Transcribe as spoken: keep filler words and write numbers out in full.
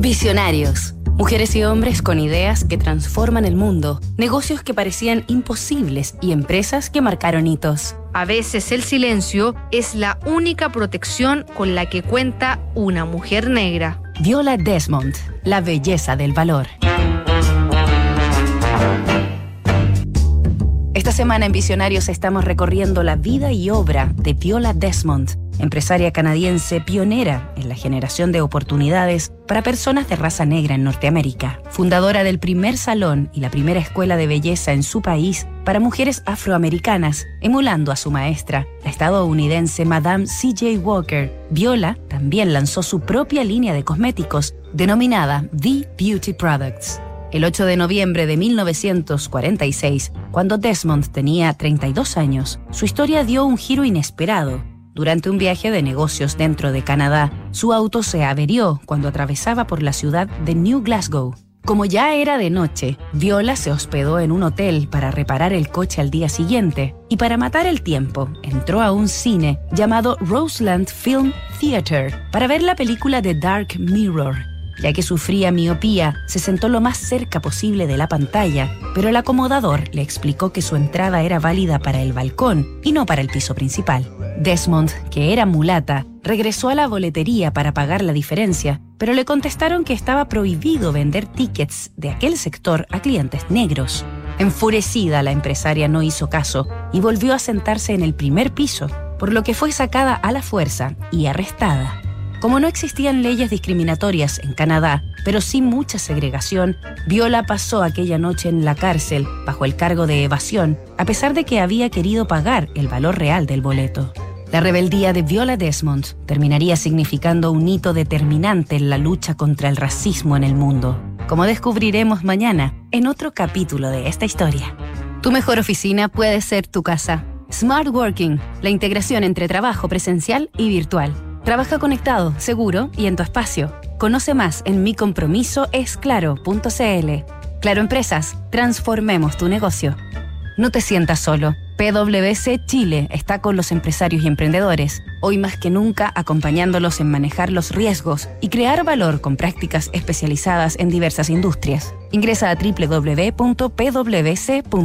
Visionarios. Mujeres y hombres con ideas que transforman el mundo, negocios que parecían imposibles y empresas que marcaron hitos. A veces el silencio es la única protección con la que cuenta una mujer negra. Viola Desmond, la belleza del valor. Esta semana en Visionarios estamos recorriendo la vida y obra de Viola Desmond, empresaria canadiense pionera en la generación de oportunidades para personas de raza negra en Norteamérica, fundadora del primer salón y la primera escuela de belleza en su país para mujeres afroamericanas, emulando a su maestra, la estadounidense Madame C J Walker. Viola también lanzó su propia línea de cosméticos denominada The Beauty Products. El ocho de noviembre de mil novecientos cuarenta y seis, cuando Desmond tenía treinta y dos años, su historia dio un giro inesperado. Durante un viaje de negocios dentro de Canadá, su auto se averió cuando atravesaba por la ciudad de New Glasgow. Como ya era de noche, Viola se hospedó en un hotel para reparar el coche al día siguiente y para matar el tiempo, entró a un cine llamado Roseland Film Theatre para ver la película The Dark Mirror. Ya que sufría miopía, se sentó lo más cerca posible de la pantalla, pero el acomodador le explicó que su entrada era válida para el balcón y no para el piso principal. Desmond, que era mulata, regresó a la boletería para pagar la diferencia, pero le contestaron que estaba prohibido vender tickets de aquel sector a clientes negros. Enfurecida, la empresaria no hizo caso y volvió a sentarse en el primer piso, por lo que fue sacada a la fuerza y arrestada. Como no existían leyes discriminatorias en Canadá, pero sí mucha segregación, Viola pasó aquella noche en la cárcel bajo el cargo de evasión, a pesar de que había querido pagar el valor real del boleto. La rebeldía de Viola Desmond terminaría significando un hito determinante en la lucha contra el racismo en el mundo, como descubriremos mañana en otro capítulo de esta historia. Tu mejor oficina puede ser tu casa. Smart Working, la integración entre trabajo presencial y virtual. Trabaja conectado, seguro y en tu espacio. Conoce más en mi compromiso es claro punto c l. Claro Empresas, transformemos tu negocio. No te sientas solo. P W C Chile está con los empresarios y emprendedores, hoy más que nunca acompañándolos en manejar los riesgos y crear valor con prácticas especializadas en diversas industrias. Ingresa a doble u doble u doble u punto p w c punto c l.